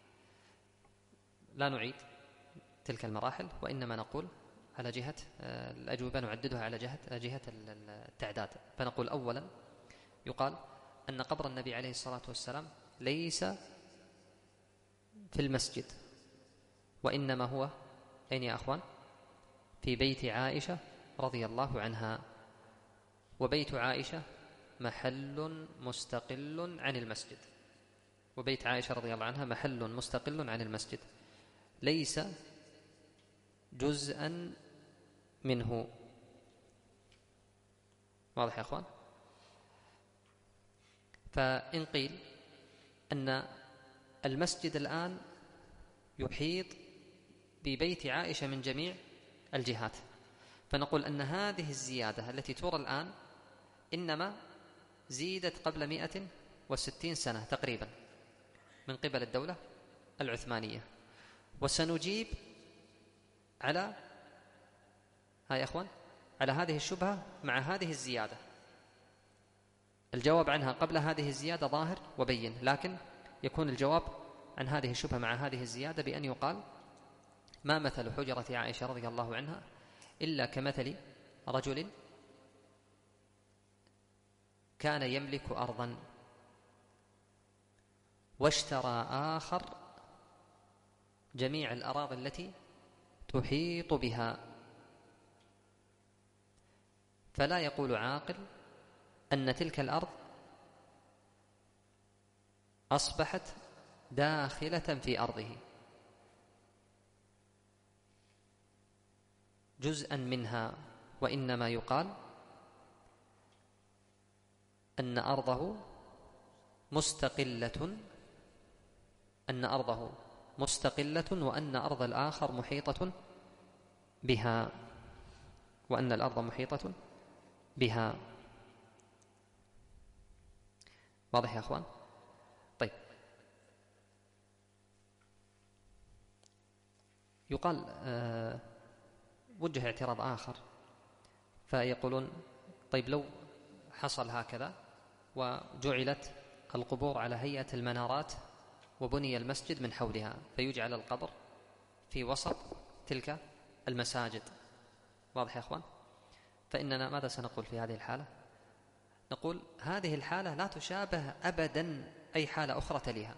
لا نعيد تلك المراحل، وإنما نقول على جهة الأجوبة نعددها على جهة التعداد. فنقول أولا يقال أن قبر النبي عليه الصلاة والسلام ليس في المسجد، وإنما هو أين يا أخوان؟ في بيت عائشة رضي الله عنها. وبيت عائشة محل مستقل عن المسجد، وبيت عائشة رضي الله عنها محل مستقل عن المسجد، ليس جزءا منه. واضح يا أخوان؟ فإن قيل أن المسجد الآن يحيط ببيت عائشة من جميع الجهات، فنقول أن هذه الزيادة التي ترى الآن إنما زيدت قبل 160 سنة تقريبا من قبل الدولة العثمانية. وسنجيب على يا أخوان على هذه الشبهة مع هذه الزيادة. الجواب عنها قبل هذه الزيادة ظاهر وبين، لكن يكون الجواب عن هذه الشبهة مع هذه الزيادة بأن يقال: ما مثل حجرة عائشة رضي الله عنها إلا كمثل رجل كان يملك أرضا واشترى آخر جميع الأراضي التي تحيط بها، فلا يقول عاقل أن تلك الأرض أصبحت داخلة في أرضه جزءا منها، وإنما يقال أن أرضه مستقلة، وأن أرض الآخر محيطة بها، وأن الأرض محيطة بها. واضح يا أخوان؟ طيب، يقال وجه اعتراض آخر، فيقولون: طيب لو حصل هكذا وجعلت القبور على هيئة المنارات وبني المسجد من حولها، فيجعل القبر في وسط تلك المساجد، واضح يا أخوان؟ فإننا ماذا سنقول في هذه الحالة؟ نقول هذه الحالة لا تشابه أبدا أي حالة أخرى تليها.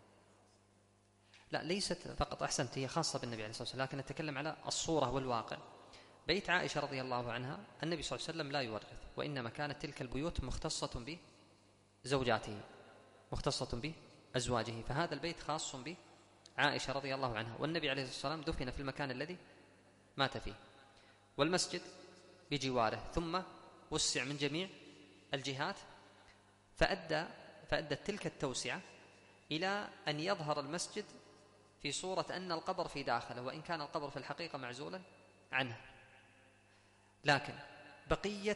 لا، ليست فقط، أحسنت، هي خاصة بالنبي عليه الصلاة والسلام، لكن نتكلم على الصورة والواقع. بيت عائشة رضي الله عنها النبي صلى الله عليه وسلم لا يورث، وإنما كانت تلك البيوت مختصة بزوجاته، مختصة بأزواجه، فهذا البيت خاص بعائشة رضي الله عنها، والنبي عليه الصلاة والسلام دفن في المكان الذي مات فيه، والمسجد بجواره، ثم وسع من جميع الجهات، فأدت تلك التوسعة إلى أن يظهر المسجد في صورة أن القبر في داخله، وإن كان القبر في الحقيقة معزولا عنه. لكن بقية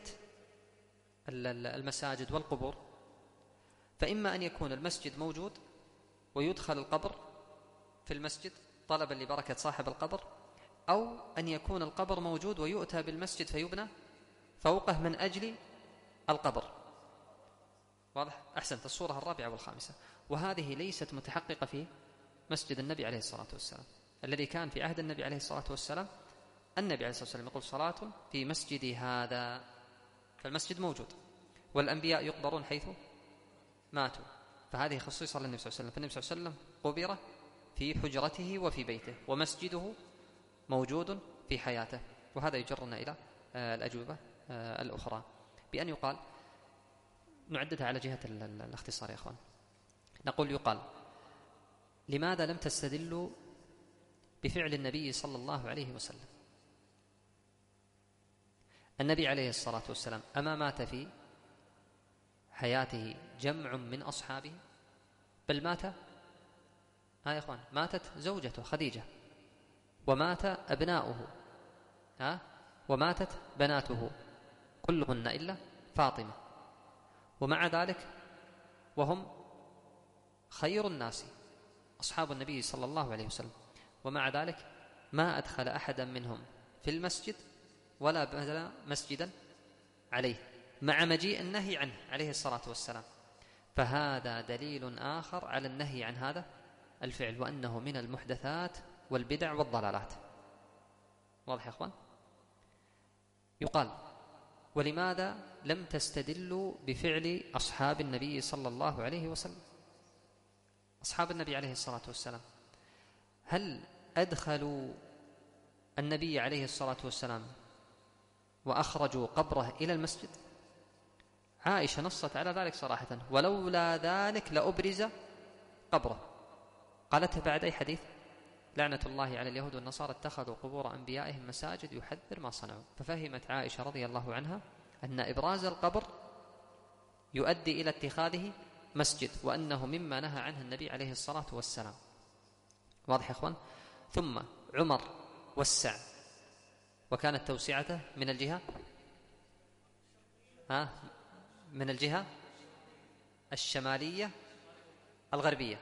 المساجد والقبور فإما أن يكون المسجد موجود ويدخل القبر في المسجد طلبا لبركة صاحب القبر، أو أن يكون القبر موجود ويؤتى بالمسجد فيبنى فوقه من أجل القبر. واضح؟ أحسنت، الصورة الرابعة والخامسة. وهذه ليست متحققة في مسجد النبي عليه الصلاة والسلام الذي كان في عهد النبي عليه الصلاة والسلام. النبي عليه الصلاة والسلام يقول: صلاة في مسجدي هذا، فالمسجد موجود، والأنبياء يقبرون حيث ماتوا، فهذه خصيصة للنبي صلى الله عليه وسلم. فالنبي صلى الله عليه وسلم قبر في حجرته وفي بيته، ومسجده موجود في حياته. وهذا يجرنا إلى الأجوبة الأخرى، بأن يقال، نعددها على جهة الاختصار يا أخوان. نقول يقال: لماذا لم تستدلوا بفعل النبي صلى الله عليه وسلم؟ النبي عليه الصلاة والسلام أما مات في حياته جمع من أصحابه، بل مات يا إخوان، ماتت زوجته خديجة، ومات أبناؤه، وماتت بناته كلهن إلا فاطمة، ومع ذلك وهم خير الناس أصحاب النبي صلى الله عليه وسلم، ومع ذلك ما أدخل أحدا منهم في المسجد ولا بنى مسجدا عليه مع مجيء النهي عنه عليه الصلاة والسلام. فهذا دليل آخر على النهي عن هذا الفعل، وأنه من المحدثات والبدع والضلالات. واضح يا أخوان؟ يقال: ولماذا لم تستدلوا بفعل أصحاب النبي صلى الله عليه وسلم؟ أصحاب النبي عليه الصلاة والسلام هل أدخلوا النبي عليه الصلاة والسلام وأخرجوا قبره إلى المسجد؟ عائشة نصت على ذلك صراحة: ولولا ذلك لأبرز قبره. قالتها بعد أي حديث؟ لعنة الله على اليهود والنصارى اتخذوا قبور أنبيائهم مساجد يحذر ما صنعوا. ففهمت عائشة رضي الله عنها أن إبراز القبر يؤدي إلى اتخاذه مسجد، وأنه مما نهى عنه النبي عليه الصلاة والسلام. واضح يا أخوان؟ ثم عمر وسع، وكانت توسعته من الجهة من الجهة الشمالية الغربية،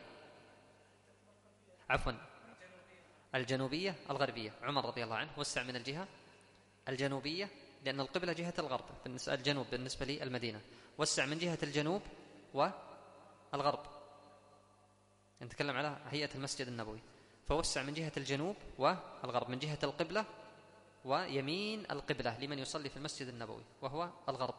عفوا الجنوبية الغربية. عمر رضي الله عنه وسع من الجهة الجنوبية، لأن القبلة جهة الغرب، الجنوب بالنسبة للمدينة، وسع من جهة الجنوب والغرب. نتكلم على هيئة المسجد النبوي، فوسع من جهة الجنوب والغرب، من جهة القبلة ويمين القبلة لمن يصلي في المسجد النبوي وهو الغرب.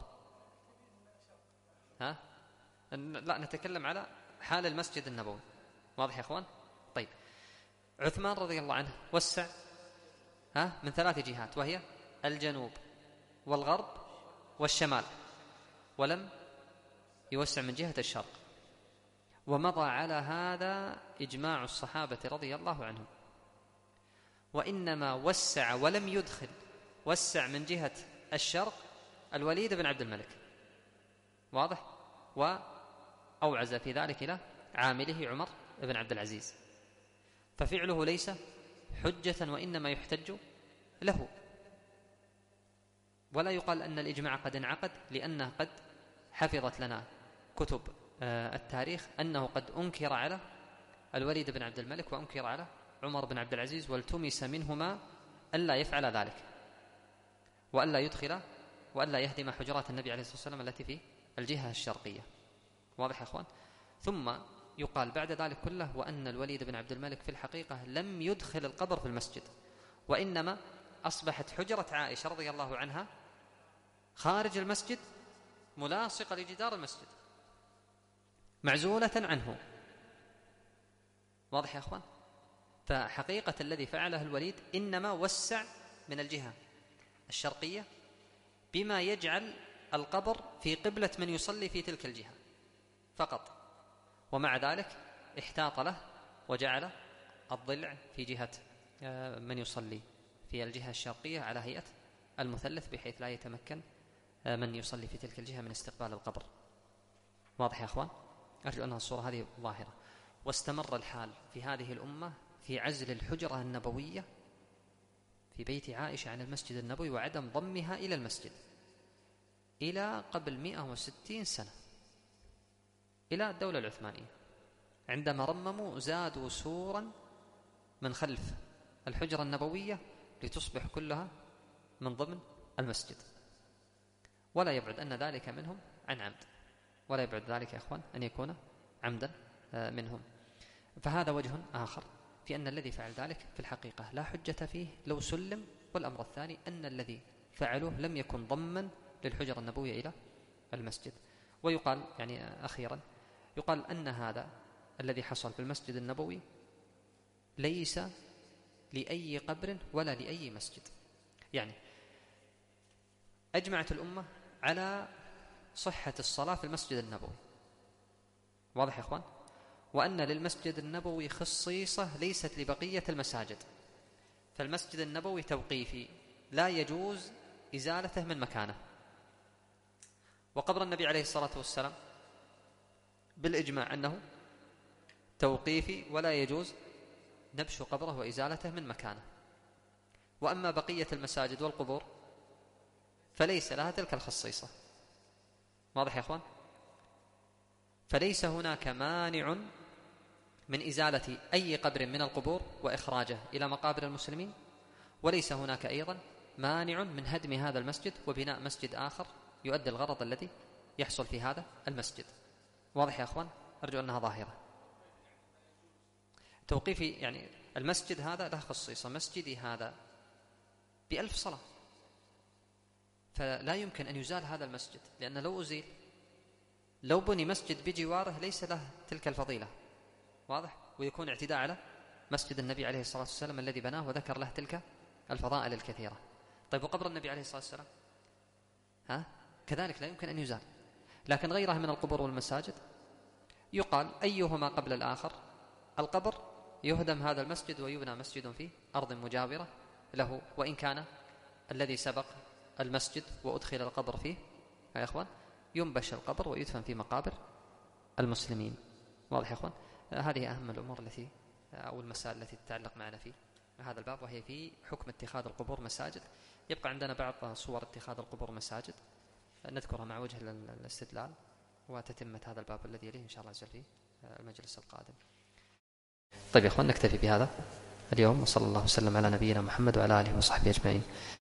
لا، نتكلم على حال المسجد النبوي. واضح يا أخوان؟ طيب، عثمان رضي الله عنه وسع من 3 جهات، وهي الجنوب والغرب والشمال، ولم يوسع من جهة الشرق. ومضى على هذا إجماع الصحابة رضي الله عنهم. وإنما وسع ولم يدخل، وسع من جهة الشرق الوليد بن عبد الملك. واضح؟ وأوعز في ذلك إلى عامله عمر بن عبد العزيز. ففعله ليس حجة، وإنما يحتج له، ولا يقال أن الإجماع قد انعقد، لأنه قد حفظت لنا كتب التاريخ أنه قد أنكر على الوليد بن عبد الملك وأنكر على عمر بن عبد العزيز، والتمس منهما ألا يفعل ذلك، وألا يدخل وألا يهدم حجرات النبي عليه الصلاة والسلام التي في الجهة الشرقية. واضح يا أخوان؟ ثم يقال بعد ذلك كله: وأن الوليد بن عبد الملك في الحقيقة لم يدخل القبر في المسجد، وإنما أصبحت حجرة عائشة رضي الله عنها خارج المسجد ملاصقة لجدار المسجد معزولة عنه. واضح يا أخوان؟ فحقيقة الذي فعله الوليد إنما وسع من الجهة الشرقية بما يجعل القبر في قبلة من يصلي في تلك الجهة فقط، ومع ذلك احتاط له وجعل الضلع في جهة من يصلي في الجهة الشرقية على هيئة المثلث، بحيث لا يتمكن من يصلي في تلك الجهة من استقبال القبر. واضح يا أخوان؟ أرجو أن الصورة هذه ظاهرة. واستمر الحال في هذه الأمة في عزل الحجرة النبوية في بيت عائشة عن المسجد النبوي وعدم ضمها إلى المسجد إلى قبل 160 سنة، إلى الدولة العثمانية، عندما رمموا زادوا سورا من خلف الحجرة النبوية لتصبح كلها من ضمن المسجد. ولا يبعد أن ذلك منهم عن عمد، ولا يبعد ذلك يا أخوان أن يكون عمدا منهم. فهذا وجه آخر في أن الذي فعل ذلك في الحقيقة لا حجة فيه لو سلم. والأمر الثاني أن الذي فعلوه لم يكن ضما للحجرة النبوية إلى المسجد. ويقال يعني أخيرا يقال أن هذا الذي حصل في المسجد النبوي ليس لأي قبر ولا لأي مسجد. يعني أجمعت الأمة على صحة الصلاة في المسجد النبوي. واضح يا أخوان؟ وأن للمسجد النبوي خصيصة ليست لبقية المساجد. فالمسجد النبوي توقيفي لا يجوز إزالته من مكانه، وقبر النبي عليه الصلاة والسلام بالإجماع أنه توقيفي ولا يجوز نبش قبره وإزالته من مكانه. وأما بقية المساجد والقبور فليس لها تلك الخصيصة. واضح يا أخوان؟ فليس هناك مانع من إزالة أي قبر من القبور وإخراجه إلى مقابر المسلمين، وليس هناك أيضا مانع من هدم هذا المسجد وبناء مسجد آخر يؤدي الغرض الذي يحصل في هذا المسجد. واضح يا أخوان؟ أرجو أنها ظاهرة. توقيفي يعني المسجد هذا له خصيصة، مسجدي هذا ب1000 صلاة، فلا يمكن أن يزال هذا المسجد، لأن لو أزيل، لو بني مسجد بجواره ليس له تلك الفضيلة. واضح؟ ويكون اعتداء على مسجد النبي عليه الصلاة والسلام الذي بناه وذكر له تلك الفضائل الكثيرة. طيب وقبر النبي عليه الصلاة والسلام كذلك لا يمكن أن يزال، لكن غيرها من القبور والمساجد يقال أيهما قبل الآخر، القبر يهدم هذا المسجد ويبنى مسجد في أرض مجاورة له، وإن كان الذي سبق المسجد وأدخل القبر فيه يا إخوان ينبش القبر ويدفن في مقابر المسلمين. واضح يا إخوان؟ هذه أهم الأمور التي أو المسائل التي تتعلق معنا في هذا الباب، وهي في حكم اتخاذ القبور مساجد. يبقى عندنا بعض صور اتخاذ القبور مساجد نذكرها مع وجه الاستدلال، وتتمة هذا الباب الذي يليه إن شاء الله في المجلس القادم. طيب يا إخوان، نكتفي بهذا اليوم، وصلى الله وسلم على نبينا محمد وعلى آله وصحبه أجمعين.